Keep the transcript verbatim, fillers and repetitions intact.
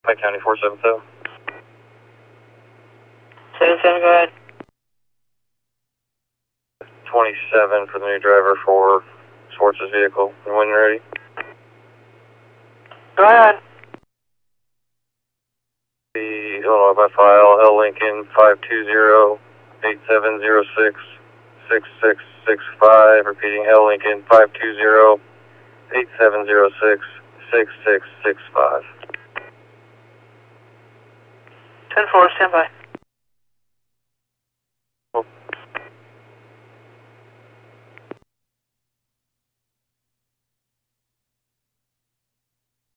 Pike County four seven seven. seven seven, go ahead. twenty-seven for the new driver for Schwartz's vehicle. And when you're ready. Go ahead. The Illinois by file, L Lincoln five two zero, eight seven zero six, six six six five. Repeating, L Lincoln five two zero, eight seven zero six, six six six five. ten four, stand by.